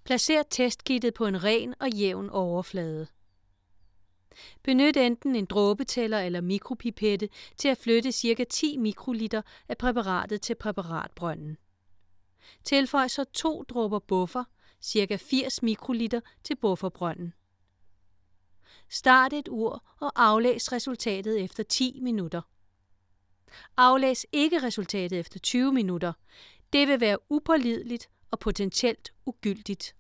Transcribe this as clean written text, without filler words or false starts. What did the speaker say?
Placer testkittet på en ren og jævn overflade. Benyt enten en dråbetæller eller mikropipette til at flytte ca. 10 mikroliter af præparatet til præparatbrønden. Tilføj så 2 dråber buffer, ca. 80 mikroliter, til bufferbrønden. Start et ur og aflæs resultatet efter 10 minutter. Aflæs ikke resultatet efter 20 minutter. Det vil være upålideligt og potentielt ugyldigt.